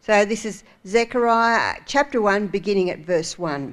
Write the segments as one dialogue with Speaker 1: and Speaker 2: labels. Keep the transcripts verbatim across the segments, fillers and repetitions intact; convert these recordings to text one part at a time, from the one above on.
Speaker 1: So this is Zechariah chapter one, beginning at verse one.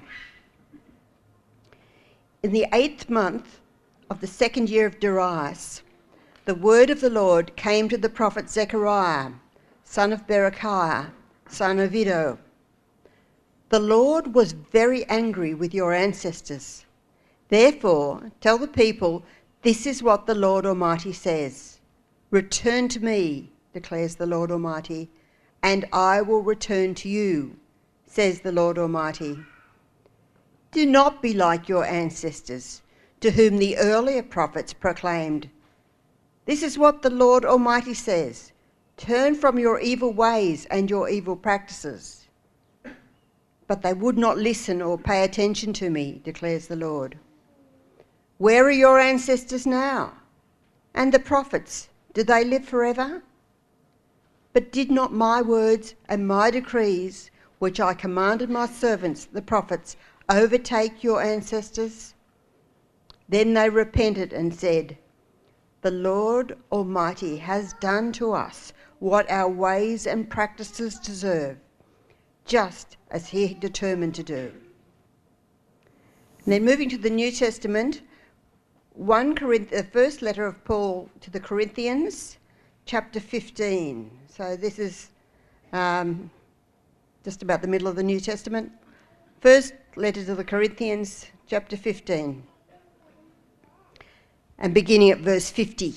Speaker 1: In the eighth month of the second year of Darius, the word of the Lord came to the prophet Zechariah, son of Berechiah, son of Iddo. The Lord was very angry with your ancestors. Therefore, tell the people, this is what the Lord Almighty says. Return to me, declares the Lord Almighty, and I will return to you, says the Lord Almighty. Do not be like your ancestors, to whom the earlier prophets proclaimed, this is what the Lord Almighty says, turn from your evil ways and your evil practices. But they would not listen or pay attention to me, declares the Lord. Where are your ancestors now? And the prophets, do they live forever? But did not my words and my decrees, which I commanded my servants, the prophets, overtake your ancestors? Then they repented and said, the Lord Almighty has done to us what our ways and practices deserve, just as he determined to do. And then moving to the New Testament, First Corinthians, the first letter of Paul to the Corinthians, chapter fifteen. So this is um, just about the middle of the New Testament. First letter to the Corinthians, chapter fifteen. And beginning at verse fifty.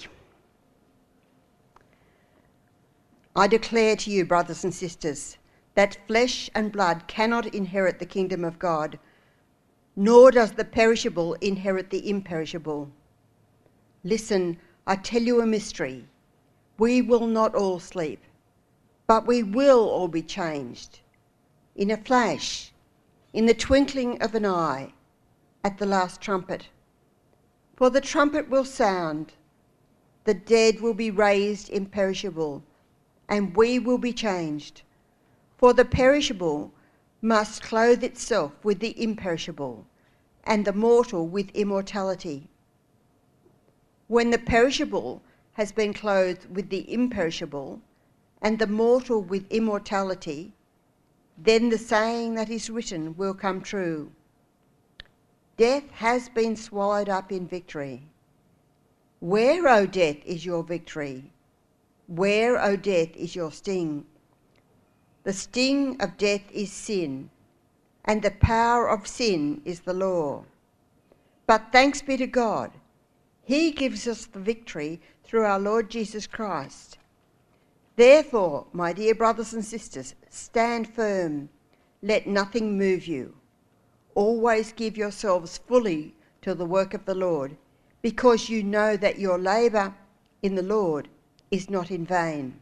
Speaker 1: I declare to you, brothers and sisters, that flesh and blood cannot inherit the kingdom of God, nor does the perishable inherit the imperishable. Listen, I tell you a mystery. We will not all sleep, but we will all be changed. In a flash, in the twinkling of an eye, at the last trumpet. For the trumpet will sound, the dead will be raised imperishable, and we will be changed. For the perishable must clothe itself with the imperishable, and the mortal with immortality. When the perishable has been clothed with the imperishable, and the mortal with immortality, then the saying that is written will come true. Death has been swallowed up in victory. Where, O death, is your victory? Where, O death, is your sting? The sting of death is sin, and the power of sin is the law. But thanks be to God, he gives us the victory through our Lord Jesus Christ. Therefore, my dear brothers and sisters, stand firm. Let nothing move you. Always give yourselves fully to the work of the Lord, because you know that your labour in the Lord is not in vain.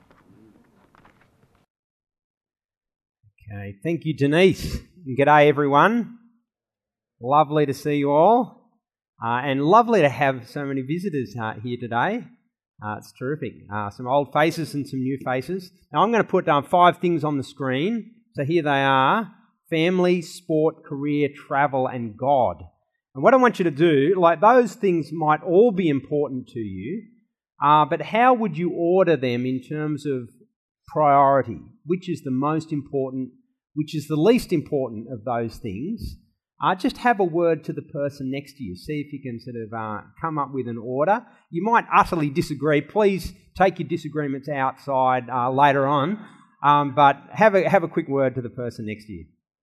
Speaker 2: Okay, thank you, Denise. And g'day, everyone. Lovely to see you all, uh, and lovely to have so many visitors uh, here today. Uh, it's terrific. Uh, some old faces and some new faces. Now, I'm going to put down five things on the screen. So here they are: family, sport, career, travel, and God. And what I want you to do, like those things might all be important to you, uh, but how would you order them in terms of priority? Which is the most important, which is the least important of those things? Uh, just have a word to the person next to you. See if you can sort of uh, come up with an order. You might utterly disagree. Please take your disagreements outside uh, later on, um, but have a, have a quick word to the person next to you.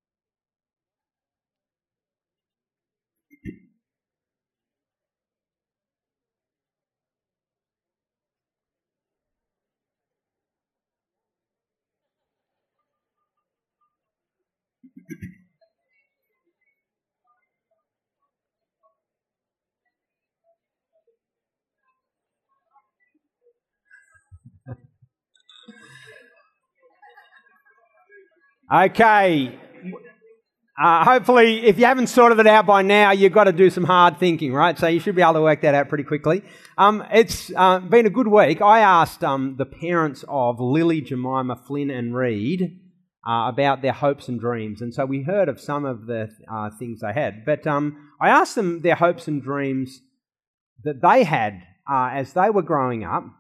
Speaker 2: Okay. Uh, hopefully, if you haven't sorted it out by now, you've got to do some hard thinking, right? So you should be able to work that out pretty quickly. Um, it's uh, been a good week. I asked um, the parents of Lily, Jemima, Flynn and Reed uh, about their hopes and dreams. And so we heard of some of the uh, things they had. But um, I asked them their hopes and dreams that they had uh, as they were growing up.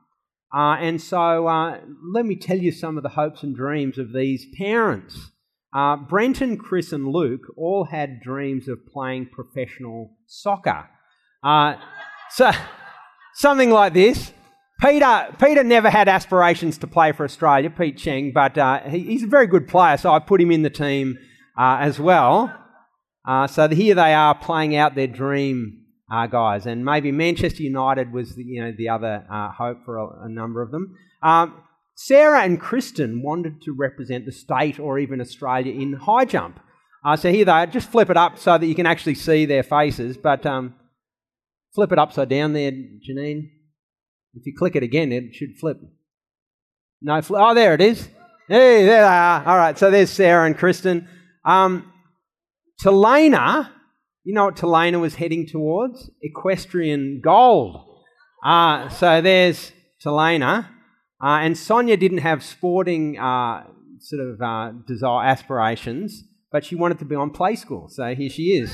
Speaker 2: Uh, and so uh, let me tell you some of the hopes and dreams of these parents. Uh, Brenton, Chris and Luke all had dreams of playing professional soccer. Uh, so something like this. Peter Peter never had aspirations to play for Australia, Pete Cheng, but uh, he, he's a very good player, so I put him in the team uh, as well. Uh, so here they are playing out their dream, uh, guys, and maybe Manchester United was the, you know the other uh, hope for a, a number of them. Um, Sarah and Kristen wanted to represent the state or even Australia in high jump. Uh, so here they are. Just flip it up so that you can actually see their faces, but um, flip it upside down there, Janine. If you click it again, it should flip. No, fl- oh, there it is. Hey, there they are. All right, so there's Sarah and Kristen. Um, Talena, you know what Talena was heading towards? Equestrian gold. Uh, so there's Talena. Uh, and Sonia didn't have sporting uh, sort of uh, desire aspirations, but she wanted to be on Play School. So here she is.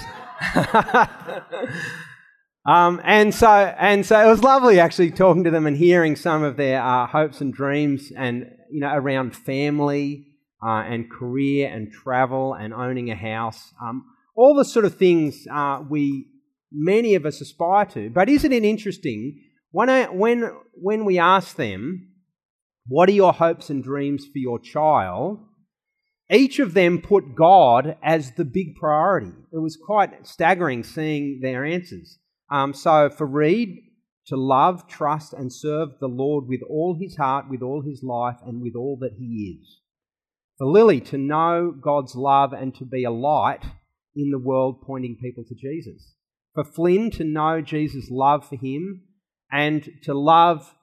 Speaker 2: um, and so and so it was lovely actually talking to them and hearing some of their uh, hopes and dreams, and you know around family uh, and career and travel and owning a house. Um, all the sort of things uh, we many of us aspire to. But isn't it interesting when I, when when we ask them, what are your hopes and dreams for your child? Each of them put God as the big priority. It was quite staggering seeing their answers. Um, so for Reed, to love, trust and serve the Lord with all his heart, with all his life and with all that he is. For Lily, to know God's love and to be a light in the world pointing people to Jesus. For Flynn, to know Jesus' love for him and to love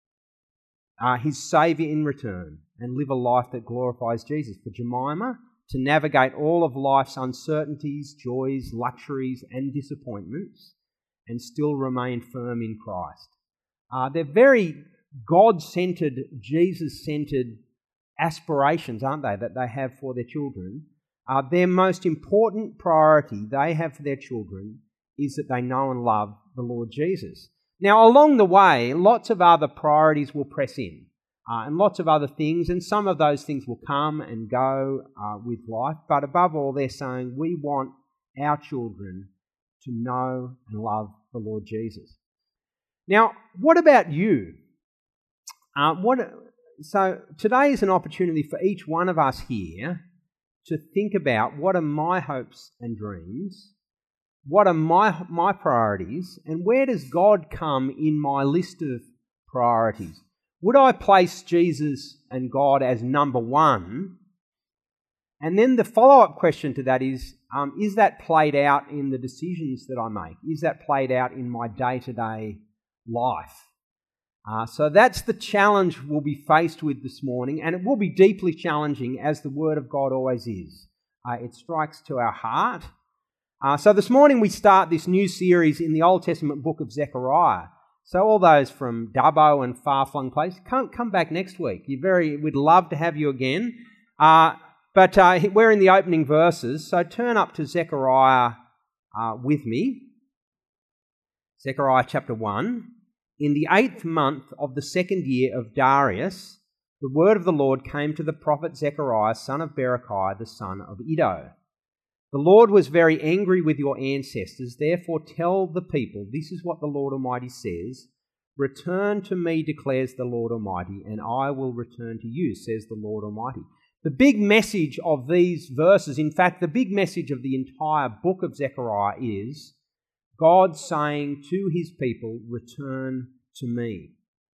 Speaker 2: Uh, his Saviour in return and live a life that glorifies Jesus. For Jemima, to navigate all of life's uncertainties, joys, luxuries and disappointments and still remain firm in Christ. Uh, they're very God-centred, Jesus-centred aspirations, aren't they, that they have for their children. Uh, their most important priority they have for their children is that they know and love the Lord Jesus. Now, along the way, lots of other priorities will press in uh, and lots of other things, and some of those things will come and go uh, with life. But above all, they're saying we want our children to know and love the Lord Jesus. Now, what about you? Uh, what? So today is an opportunity for each one of us here to think about what are my hopes and dreams. What are my my priorities, and where does God come in my list of priorities? Would I place Jesus and God as number one? And then the follow-up question to that is, um, is that played out in the decisions that I make? Is that played out in my day-to-day life? Uh, so that's the challenge we'll be faced with this morning, and it will be deeply challenging, as the Word of God always is. Uh, it strikes to our heart. Uh, so this morning we start this new series in the Old Testament book of Zechariah. So all those from Dubbo and far-flung places, come, come back next week. You're very, we'd love to have you again. Uh, but uh, we're in the opening verses, so turn up to Zechariah uh, with me. Zechariah chapter one. In the eighth month of the second year of Darius, the word of the Lord came to the prophet Zechariah, son of Berechiah, the son of Iddo. The Lord was very angry with your ancestors, therefore tell the people, this is what the Lord Almighty says, return to me, declares the Lord Almighty, and I will return to you, says the Lord Almighty. The big message of these verses, in fact, the big message of the entire book of Zechariah is God saying to his people, return to me.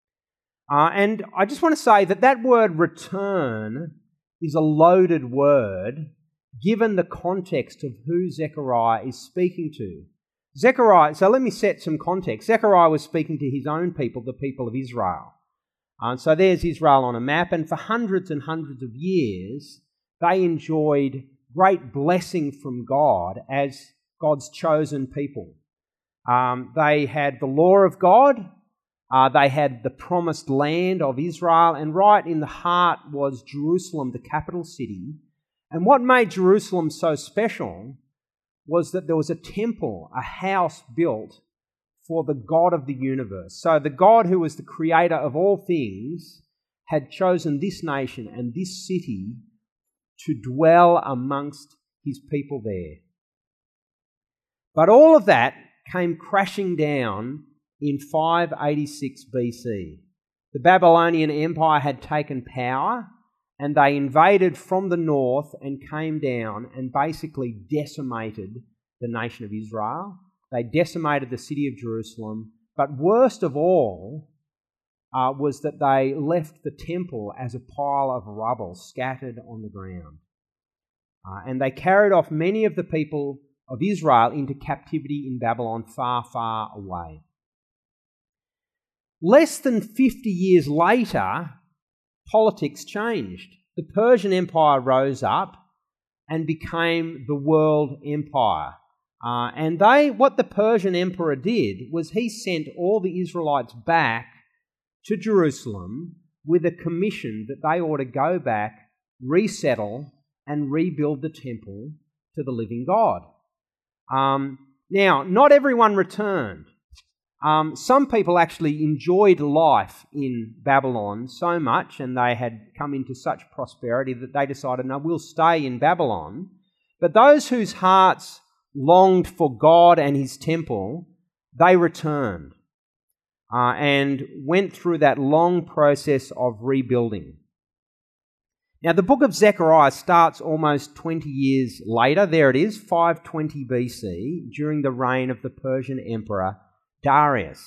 Speaker 2: Uh, and I just want to say that that word return is a loaded word, given the context of who Zechariah is speaking to. Zechariah, so let me set some context. Zechariah was speaking to his own people, the people of Israel. And so there's Israel on a map, and for hundreds and hundreds of years, they enjoyed great blessing from God as God's chosen people. Um, they had the law of God, uh, they had the promised land of Israel, and right in the heart was Jerusalem, the capital city. And what made Jerusalem so special was that there was a temple, a house built for the God of the universe. So the God who was the creator of all things had chosen this nation and this city to dwell amongst his people there. But all of that came crashing down in five eighty-six B C. The Babylonian Empire had taken power, and they invaded from the north and came down and basically decimated the nation of Israel. They decimated the city of Jerusalem. But worst of all uh, was that they left the temple as a pile of rubble scattered on the ground. Uh, and they carried off many of the people of Israel into captivity in Babylon, far, far away. Less than fifty years later, politics changed. The Persian Empire rose up and became the world empire. Uh, and they, what the Persian emperor did was he sent all the Israelites back to Jerusalem with a commission that they ought to go back, resettle, and rebuild the temple to the living God. Um, now, not everyone returned. Um, some people actually enjoyed life in Babylon so much, and they had come into such prosperity that they decided, no, we'll stay in Babylon. But those whose hearts longed for God and his temple, they returned uh, and went through that long process of rebuilding. Now, the book of Zechariah starts almost twenty years later. There it is, five twenty B C, during the reign of the Persian Emperor Darius.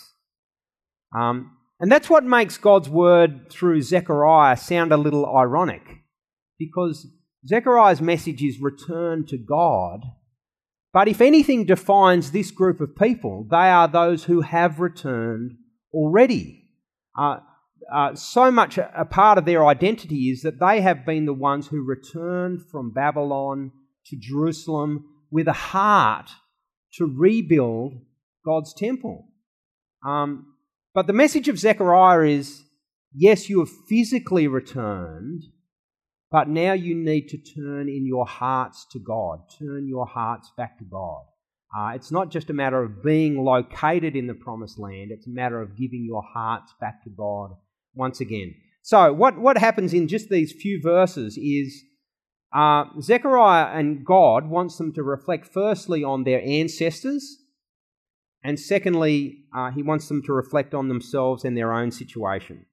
Speaker 2: Um, and that's what makes God's word through Zechariah sound a little ironic, because Zechariah's message is return to God. But if anything defines this group of people, they are those who have returned already. Uh, uh, so much a, a part of their identity is that they have been the ones who returned from Babylon to Jerusalem with a heart to rebuild God's temple. Um, but the message of Zechariah is, yes, you have physically returned, but now you need to turn in your hearts to God. Turn your hearts back to God. Uh, it's not just a matter of being located in the promised land. It's a matter of giving your hearts back to God once again. So what, what happens in just these few verses is uh, Zechariah and God wants them to reflect firstly on their ancestors, and secondly, uh, he wants them to reflect on themselves and their own situation.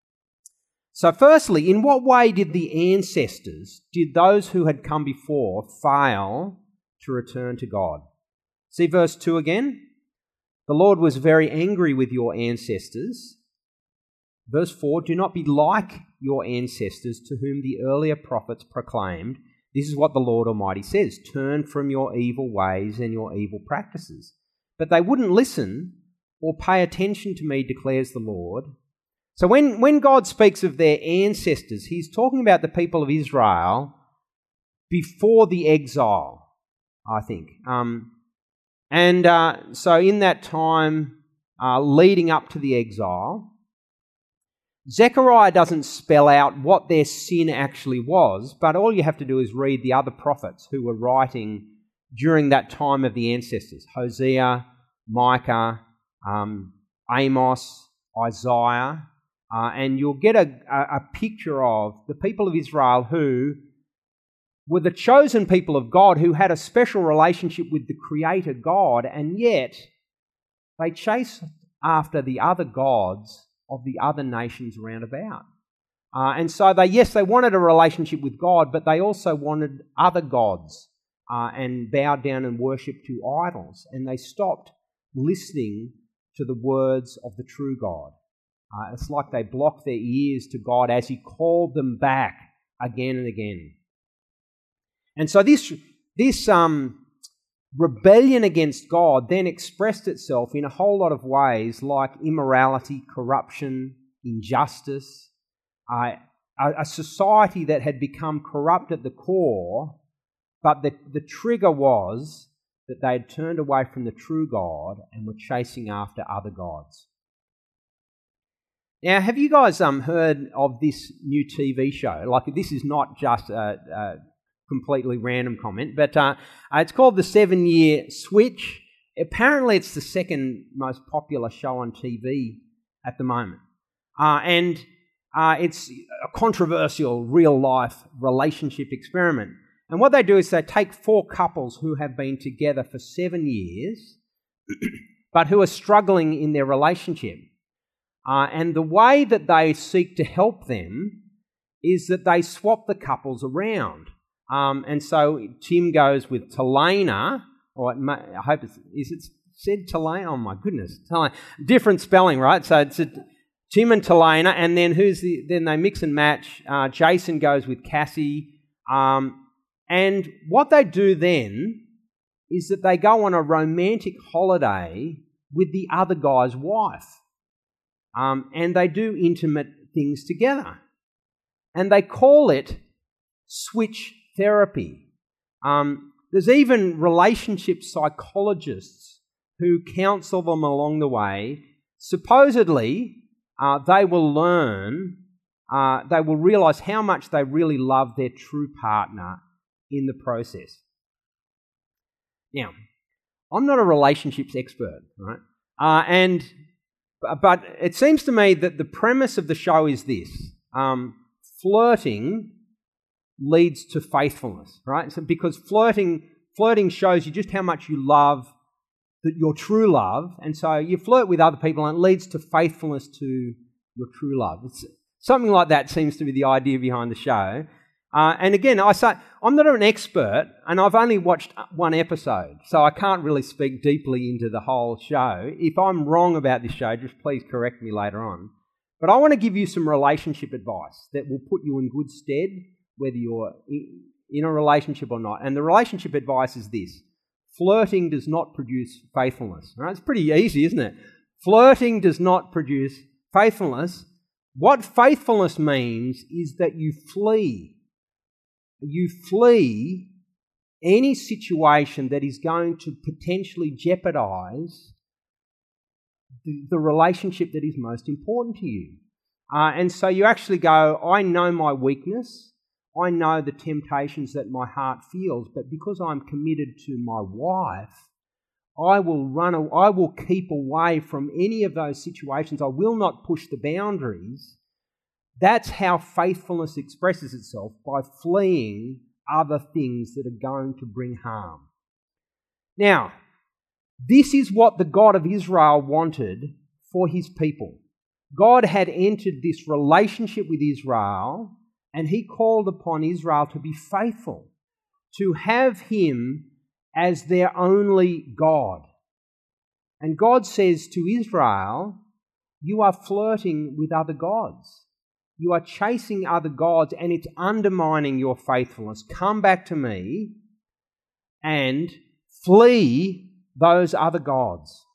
Speaker 2: So firstly, in what way did the ancestors, did those who had come before, fail to return to God? See verse two again. The Lord was very angry with your ancestors. Verse four, do not be like your ancestors to whom the earlier prophets proclaimed. This is what the Lord Almighty says, turn from your evil ways and your evil practices. But they wouldn't listen or pay attention to me, declares the Lord. So when, when God speaks of their ancestors, he's talking about the people of Israel before the exile, I think. Um, and uh, so in that time uh, leading up to the exile, Zechariah doesn't spell out what their sin actually was, but all you have to do is read the other prophets who were writing during that time of the ancestors. Hosea, Micah, um, Amos, Isaiah. Uh, and you'll get a, a, a picture of the people of Israel who were the chosen people of God, who had a special relationship with the Creator God, and yet they chased after the other gods of the other nations round about. Uh, and so they, yes, they wanted a relationship with God, but they also wanted other gods uh, and bowed down and worshipped to idols. And they stopped listening to the words of the true God. Uh, it's like they blocked their ears to God as he called them back again and again. And so this, this um, rebellion against God then expressed itself in a whole lot of ways, like immorality, corruption, injustice, uh, a, a society that had become corrupt at the core, but the, the trigger was that they had turned away from the true God and were chasing after other gods. Now, have you guys um, heard of this new T V show? Like, this is not just a, a completely random comment, but uh, it's called The Seven Year Switch. apparently it's the second most popular show on T V at the moment. Uh, and uh, it's a controversial real-life relationship experiment. And what they do is they take four couples who have been together for seven years, but who are struggling in their relationship. Uh, and the way that they seek to help them is that they swap the couples around. Um, and so Tim goes with Talena, or it may, I hope it's, is it said Talena? Oh my goodness, Talena. Different spelling, right? So it's a, Tim and Talena, and then who's the? Then they mix and match. Uh, Jason goes with Cassie, um, and what they do then is that they go on a romantic holiday with the other guy's wife, um, and they do intimate things together, and they call it switch therapy. Um, there's even relationship psychologists who counsel them along the way. Supposedly, uh, they will learn, uh, they will realise how much they really love their true partner in the process. Now, I'm not a relationships expert, right? Uh, and but it seems to me that the premise of the show is this: um, flirting leads to faithfulness, right? So because flirting, flirting shows you just how much you love that your true love, and so you flirt with other people, and it leads to faithfulness to your true love. It's something like that seems to be the idea behind the show. Uh, and again, I say I'm not an expert, and I've only watched one episode, so I can't really speak deeply into the whole show. If I'm wrong about this show, just please correct me later on. But I want to give you some relationship advice that will put you in good stead, whether you're in a relationship or not. And the relationship advice is this: flirting does not produce faithfulness. Right? It's pretty easy, isn't it? Flirting does not produce faithfulness. What faithfulness means is that you flee. You flee any situation that is going to potentially jeopardize the, the relationship that is most important to you. Uh, and so you actually go, I know my weakness. I know the temptations that my heart feels, but because I'm committed to my wife, I will run. I will keep away from any of those situations. I will not push the boundaries. That's how faithfulness expresses itself, by fleeing other things that are going to bring harm. Now, this is what the God of Israel wanted for his people. God had entered this relationship with Israel, and he called upon Israel to be faithful, to have him as their only God. And God says to Israel, you are flirting with other gods. You are chasing other gods, and it's undermining your faithfulness. Come back to me and flee those other gods.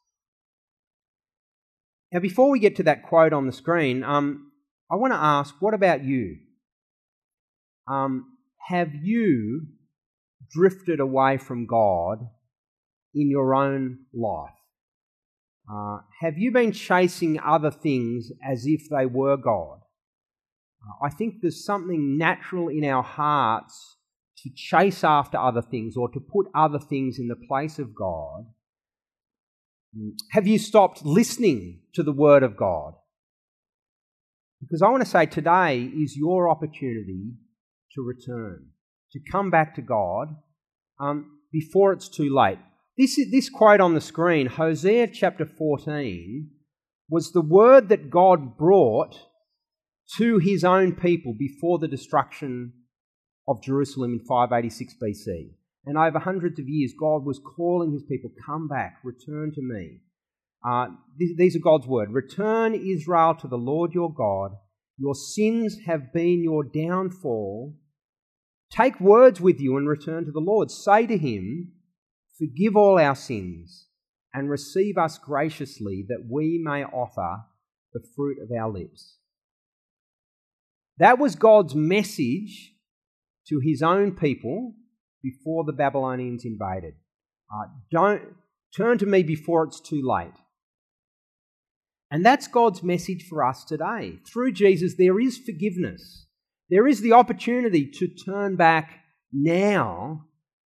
Speaker 2: Now, before we get to that quote on the screen, um, I want to ask, what about you? Um, have you drifted away from God in your own life? Uh, have you been chasing other things as if they were God? Uh, I think there's something natural in our hearts to chase after other things, or to put other things in the place of God. Have you stopped listening to the Word of God? Because I want to say today is your opportunity to return, to come back to God um, before it's too late. This, this quote on the screen, Hosea chapter fourteen, was the word that God brought to his own people before the destruction of Jerusalem in five eighty-six B C. And over hundreds of years, God was calling his people, come back, return to me. Uh, th- these are God's word. Return, Israel, to the Lord your God. Your sins have been your downfall. Take words with you and return to the Lord. Say to him, forgive all our sins and receive us graciously, that we may offer the fruit of our lips. That was God's message to his own people before the Babylonians invaded. Uh, don't turn to me before it's too late. And that's God's message for us today. Through Jesus, there is forgiveness. There is the opportunity to turn back now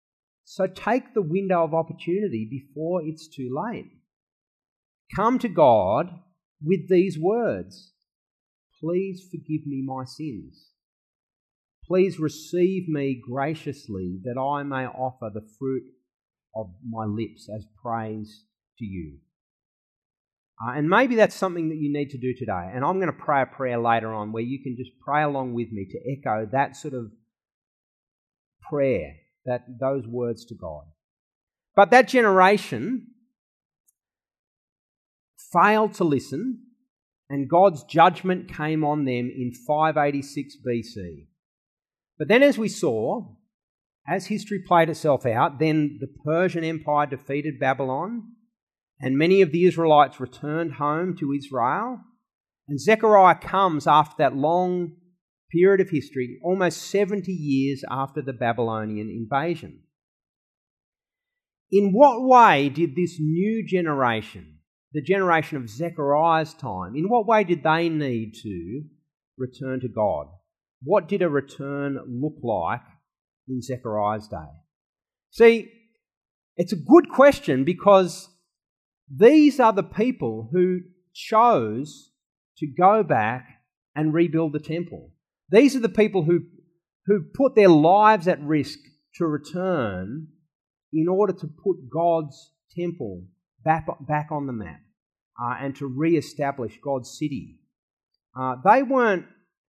Speaker 2: So take the window of opportunity before it's too late. Come to God with these words. Please forgive me my sins. Please receive me graciously that I may offer the fruit of my lips as praise to you. Uh, and maybe that's something that you need to do today. And I'm going to pray a prayer later on where you can just pray along with me to echo that sort of prayer, that those words to God. But that generation failed to listen, and God's judgment came on them in five eighty-six B C. But then, as we saw, as history played itself out, then the Persian Empire defeated Babylon, and many of the Israelites returned home to Israel. And Zechariah comes after that long period of history, almost seventy years after the Babylonian invasion. In what way did this new generation, the generation of Zechariah's time, in what way did they need to return to God? What did a return look like in Zechariah's day? See, it's a good question because these are the people who chose to go back and rebuild the temple. These are the people who, who put their lives at risk to return in order to put God's temple back, back on the map uh, and to re-establish God's city. Uh, they weren't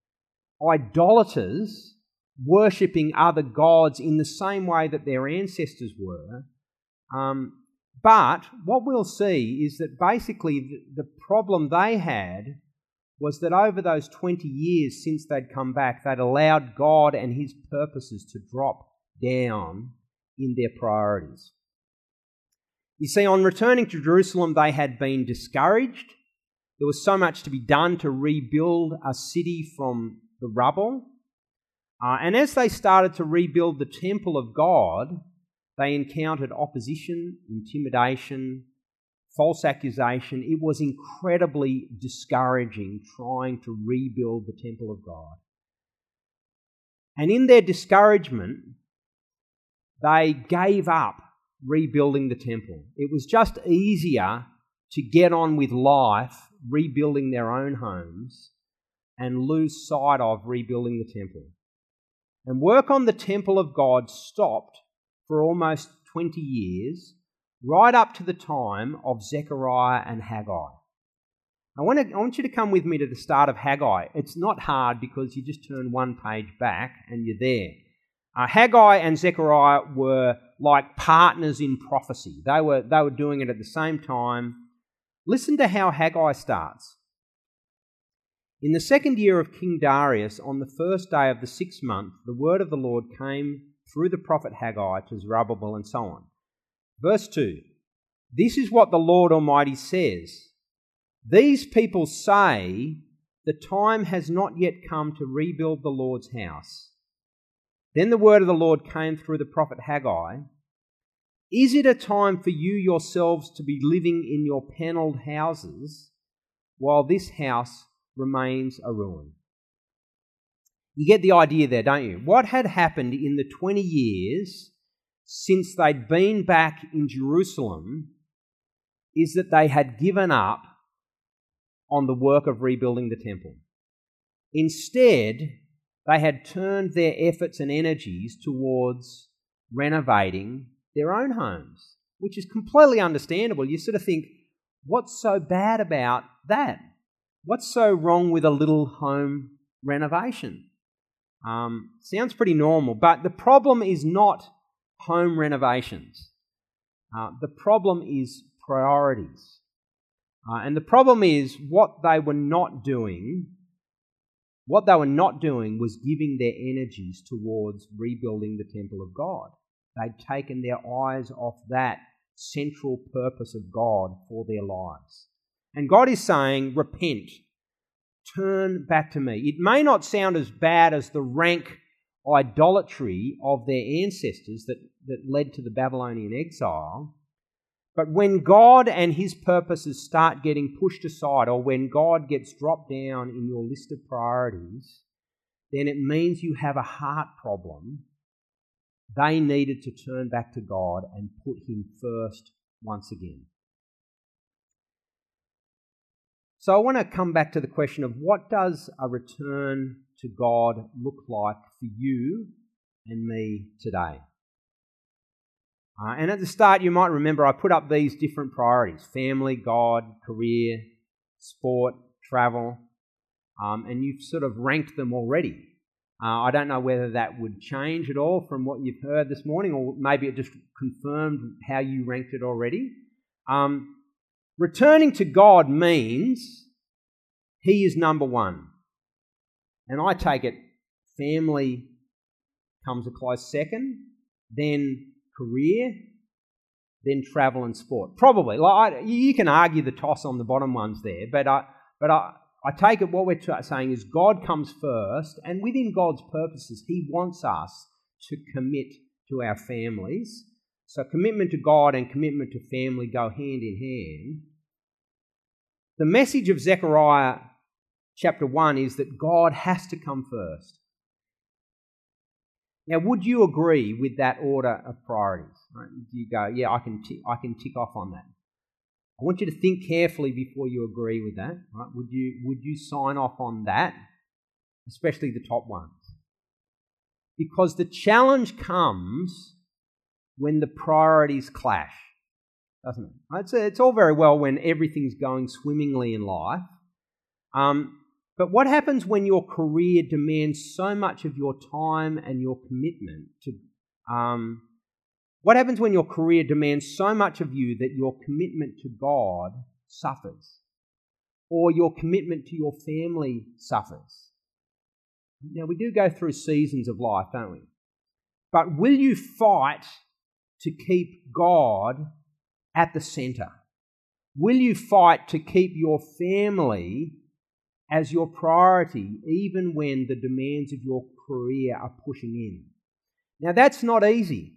Speaker 2: idolaters worshipping other gods in the same way that their ancestors were. Um, but what we'll see is that basically the, the problem they had was that over those twenty years since they'd come back, they'd allowed God and His purposes to drop down in their priorities. You see, on returning to Jerusalem, they had been discouraged. There was so much to be done to rebuild a city from the rubble. Uh, and as they started to rebuild the temple of God, they encountered opposition, intimidation, false accusation. It was incredibly discouraging trying to rebuild the temple of God. And in their discouragement, they gave up rebuilding the temple. It was just easier to get on with life, rebuilding their own homes, and lose sight of rebuilding the temple. And work on the temple of God stopped for almost twenty years, right up to the time of Zechariah and Haggai. I want, to, I want you to come with me to the start of Haggai. It's not hard because you just turn one page back and you're there. Uh, Haggai and Zechariah were like partners in prophecy. They were, they were doing it at the same time. Listen to how Haggai starts. In the second year of King Darius, on the first day of the sixth month, the word of the Lord came through the prophet Haggai to Zerubbabel, and so on. Verse two, this is what the Lord Almighty says. These people say, the time has not yet come to rebuild the Lord's house. Then the word of the Lord came through the prophet Haggai. Is it a time for you yourselves to be living in your panelled houses while this house remains a ruin? You get the idea there, don't you? What had happened in the twenty years since they'd been back in Jerusalem is that they had given up on the work of rebuilding the temple. Instead, they had turned their efforts and energies towards renovating their own homes, which is completely understandable. You sort of think, what's so bad about that? What's so wrong with a little home renovation? Um, sounds pretty normal, but the problem is not home renovations. Uh, the problem is priorities. Uh, and the problem is what they were not doing, what they were not doing was giving their energies towards rebuilding the temple of God. They'd taken their eyes off that central purpose of God for their lives. And God is saying, repent. Turn back to me. It may not sound as bad as the rank idolatry of their ancestors that, that led to the Babylonian exile, but when God and His purposes start getting pushed aside, or when God gets dropped down in your list of priorities, then it means you have a heart problem they needed to turn back to God and put him first once again. So I want to come back to the question of what does a return to God look like for you and me today? Uh, and at the start, you might remember I put up these different priorities: family, God, career, sport, travel, um, and you've sort of ranked them already. Uh, I don't know whether that would change at all from what you've heard this morning, or maybe it just confirmed how you ranked it already. Um, returning to God means he is number one. And I take it family comes a close second, then career, then travel and sport. Probably. Like I, you can argue the toss on the bottom ones there, but I, but I, I take it what we're t- saying is God comes first, and within God's purposes, he wants us to commit to our families. So commitment to God and commitment to family go hand in hand. The message of Zechariah chapter one is that God has to come first. Now, would you agree with that order of priorities? Right? Do you go, yeah, I can t- I can tick off on that? I want you to think carefully before you agree with that. Right? Would you would you sign off on that, especially the top ones? Because the challenge comes when the priorities clash, doesn't it? It's, it's all very well when everything's going swimmingly in life, um, but what happens when your career demands so much of your time and your commitment to... Um, What happens when your career demands so much of you that your commitment to God suffers, or your commitment to your family suffers? Now, we do go through seasons of life, don't we? But will you fight to keep God at the centre? Will you fight to keep your family as your priority, even when the demands of your career are pushing in? Now, that's not easy,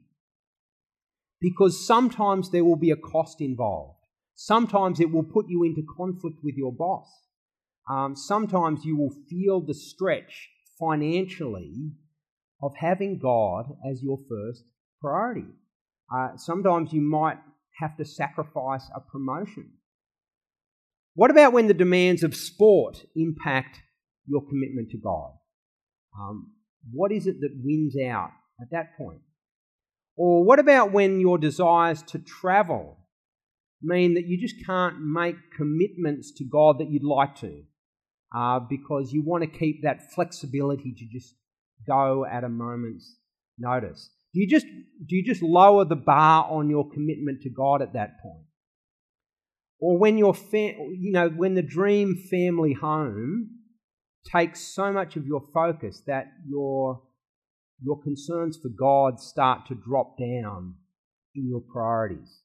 Speaker 2: because sometimes there will be a cost involved. Sometimes it will put you into conflict with your boss. Um, sometimes you will feel the stretch financially of having God as your first priority. Uh, sometimes you might have to sacrifice a promotion. What about when the demands of sport impact your commitment to God? Um, what is it that wins out at that point? Or what about when your desires to travel mean that you just can't make commitments to God that you'd like to, uh, because you want to keep that flexibility to just go at a moment's notice? Do you just do you just lower the bar on your commitment to God at that point? Or when your fa- you know when the dream family home takes so much of your focus that your your concerns for God start to drop down in your priorities?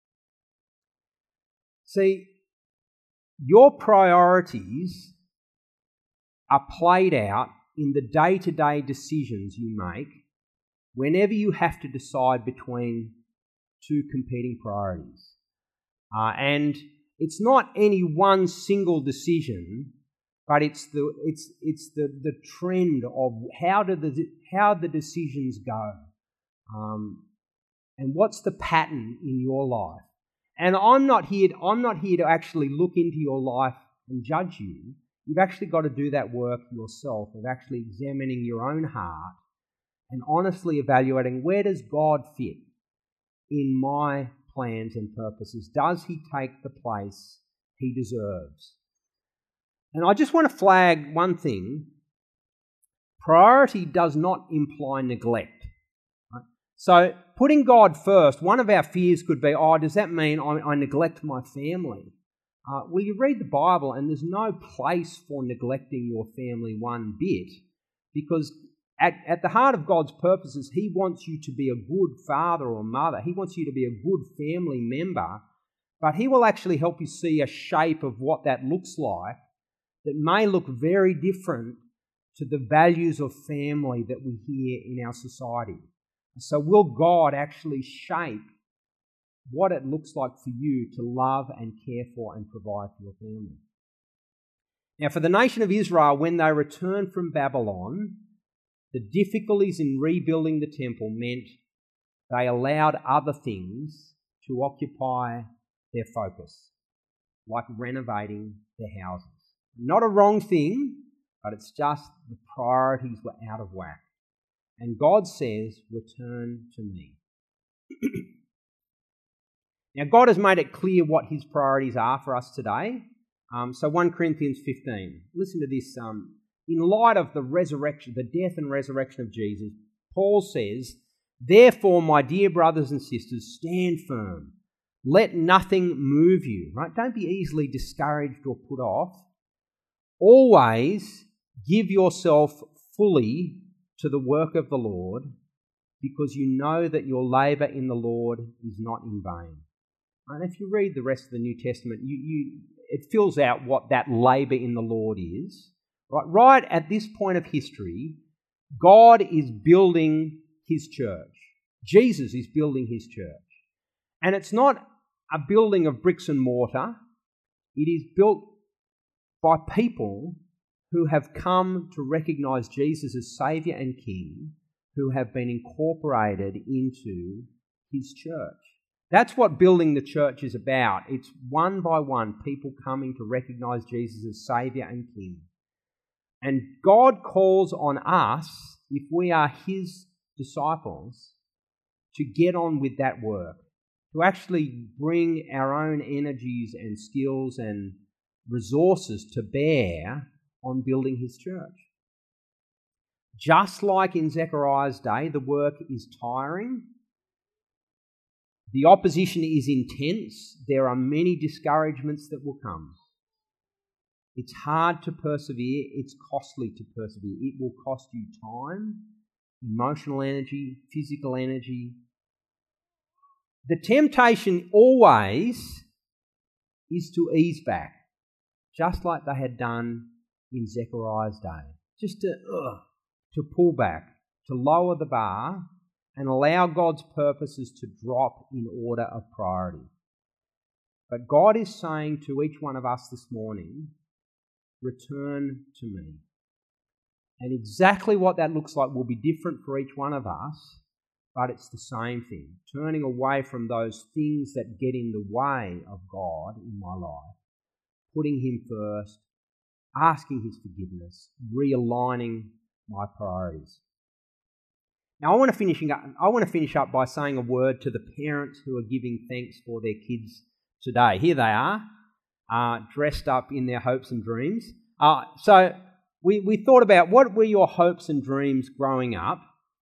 Speaker 2: See, your priorities are played out in the day-to-day decisions you make whenever you have to decide between two competing priorities. Uh, and it's not any one single decision, but it's the it's it's the, the trend of how do the how the decisions go, um, and what's the pattern in your life. And I'm not here. To, I'm not here to actually look into your life and judge you. You've actually got to do that work yourself of actually examining your own heart and honestly evaluating, where does God fit in my plans and purposes? Does he take the place he deserves? And I just want to flag one thing. Priority does not imply neglect. Right? So putting God first, one of our fears could be, oh, does that mean I, I neglect my family? Uh, well, you read the Bible and there's no place for neglecting your family one bit, because at, at the heart of God's purposes, he wants you to be a good father or mother. He wants you to be a good family member, but he will actually help you see a shape of what that looks like that may look very different to the values of family that we hear in our society. So will God actually shape what it looks like for you to love and care for and provide for your family? Now, for the nation of Israel, when they returned from Babylon, the difficulties in rebuilding the temple meant they allowed other things to occupy their focus, like renovating their houses. Not a wrong thing, but it's just the priorities were out of whack. And God says, return to me. Now, God has made it clear what his priorities are for us today. Um, so First Corinthians fifteen, listen to this. Um, in light of the resurrection, the death and resurrection of Jesus, Paul says, therefore, my dear brothers and sisters, stand firm. Let nothing move you. Right? Don't be easily discouraged or put off. Always give yourself fully to the work of the Lord, because you know that your labour in the Lord is not in vain. And if you read the rest of the New Testament, you, you, it fills out what that labour in the Lord is. Right, right at this point of history, God is building his church. Jesus is building his church. And it's not a building of bricks and mortar. It is built by people who have come to recognise Jesus as Saviour and King, who have been incorporated into his church. That's what building the church is about. It's one by one people coming to recognise Jesus as Saviour and King. And God calls on us, if we are his disciples, to get on with that work, to actually bring our own energies and skills and resources to bear on building his church. Just like in Zechariah's day, the work is tiring. The opposition is intense. There are many discouragements that will come. It's hard to persevere. It's costly to persevere. It will cost you time, emotional energy, physical energy. The temptation always is to ease back, just like they had done in Zechariah's day. Just to, ugh, to pull back, to lower the bar and allow God's purposes to drop in order of priority. But God is saying to each one of us this morning, return to me. And exactly what that looks like will be different for each one of us, but it's the same thing. Turning away from those things that get in the way of God in my life, putting him first, asking his forgiveness, realigning my priorities. Now, I want to finish up, I want to finish up by saying a word to the parents who are giving thanks for their kids today. Here they are, uh, dressed up in their hopes and dreams. Uh, so we, we thought about what were your hopes and dreams growing up.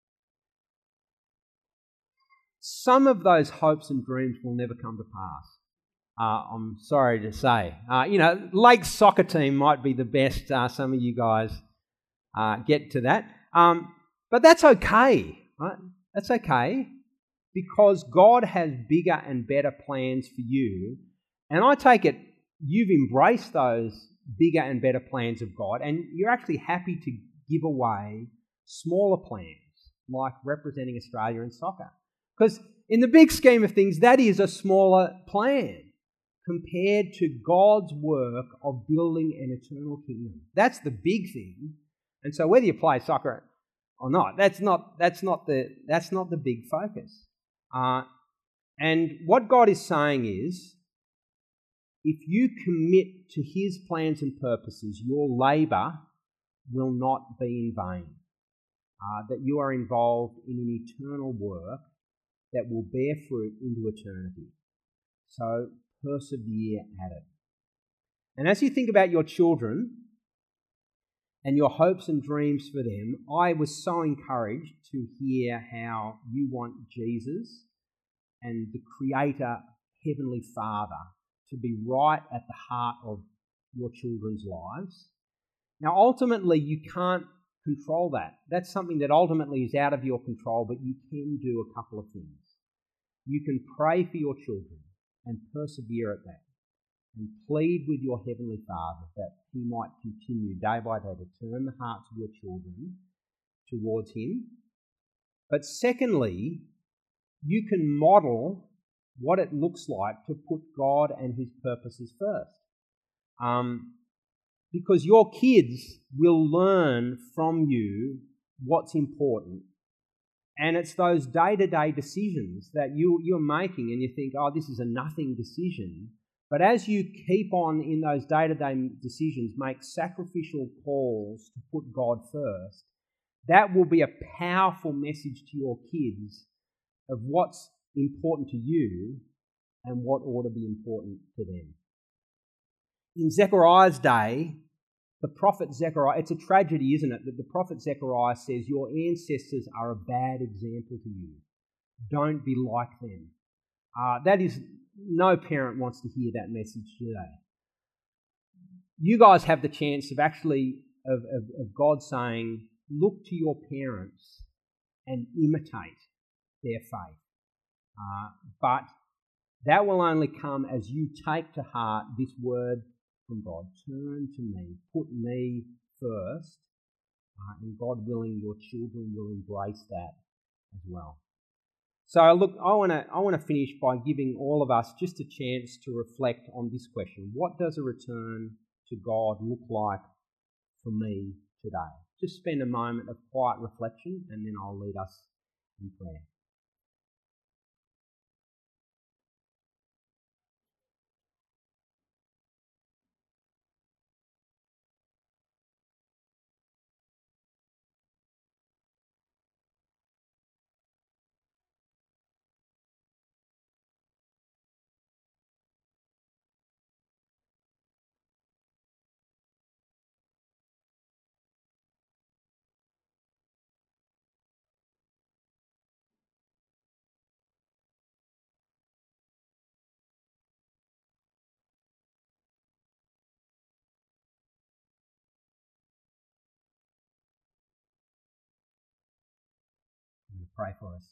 Speaker 2: Some of those hopes and dreams will never come to pass. Uh, I'm sorry to say. Uh, you know, Lake's soccer team might be the best. Uh, some of you guys uh, get to that. Um, but that's okay, right? That's okay, because God has bigger and better plans for you. And I take it you've embraced those bigger and better plans of God, and you're actually happy to give away smaller plans, like representing Australia in soccer. Because in the big scheme of things, that is a smaller plan compared to God's work of building an eternal kingdom. That's the big thing. And so whether you play soccer or not, that's not that's not the that's not the big focus. Uh, and what God is saying is, if you commit to his plans and purposes, your labour will not be in vain. Uh, that you are involved in an eternal work that will bear fruit into eternity. So persevere at it. And as you think about your children and your hopes and dreams for them, I was so encouraged to hear how you want Jesus and the Creator, Heavenly Father, to be right at the heart of your children's lives. Now, ultimately, you can't control that. That's something that ultimately is out of your control, but you can do a couple of things. You can pray for your children and persevere at that, and plead with your Heavenly Father that he might continue day by day to turn the hearts of your children towards him. But secondly, you can model what it looks like to put God and his purposes first. Um, because your kids will learn from you what's important. And it's those day-to-day decisions that you, you're making and you think, oh, this is a nothing decision. But as you keep on in those day-to-day decisions, make sacrificial calls to put God first, that will be a powerful message to your kids of what's important to you and what ought to be important to them. In Zechariah's day, the prophet Zechariah, it's a tragedy, isn't it, that the prophet Zechariah says, your ancestors are a bad example to you. Don't be like them. Uh, that is, no parent wants to hear that message today. You guys have the chance of actually, of, of, of God saying, look to your parents and imitate their faith. Uh, but that will only come as you take to heart this word from God. Turn to me, put me first, uh, and God willing, your children will embrace that as well. So look, I want to I want to finish by giving all of us just a chance to reflect on this question. What does a return to God look like for me today? Just spend a moment of quiet reflection and then I'll lead us in prayer. I'm going to pray for us.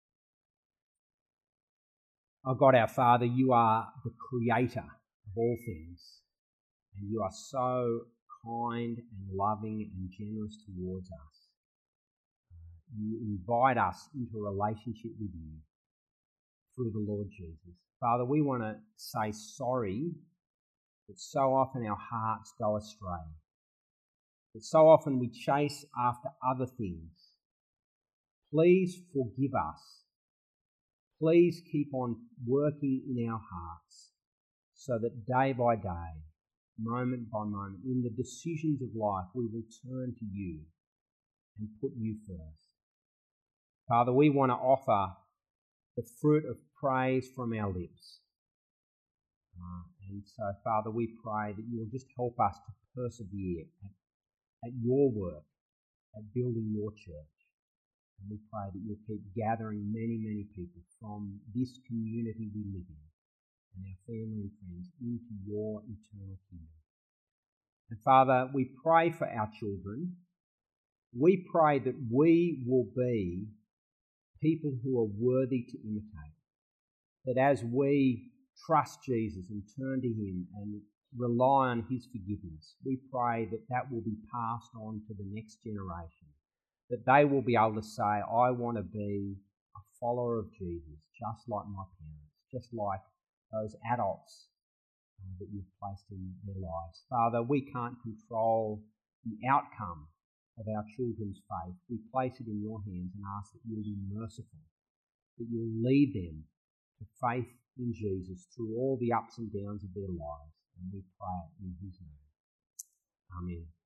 Speaker 2: Oh God, our Father, you are the creator of all things, and you are so kind and loving and generous towards us. You invite us into a relationship with you through the Lord Jesus. Father, we want to say sorry that so often our hearts go astray, that so often we chase after other things. Please forgive us. Please keep on working in our hearts so that day by day, moment by moment, in the decisions of life, we will turn to you and put you first. Father, we want to offer the fruit of praise from our lips. Uh, and so, Father, we pray that you will just help us to persevere at, at your work, at building your church. And we pray that you'll keep gathering many, many people from this community we live in and our family and friends into your eternal kingdom. And Father, we pray for our children. We pray that we will be people who are worthy to imitate. That as we trust Jesus and turn to him and rely on his forgiveness, we pray that that will be passed on to the next generation. That they will be able to say, I want to be a follower of Jesus, just like my parents, just like those adults uh, that you've placed in their lives. Father, we can't control the outcome of our children's faith. We place it in your hands and ask that you'll be merciful, that you'll lead them to faith in Jesus through all the ups and downs of their lives. And we pray in his name. Amen.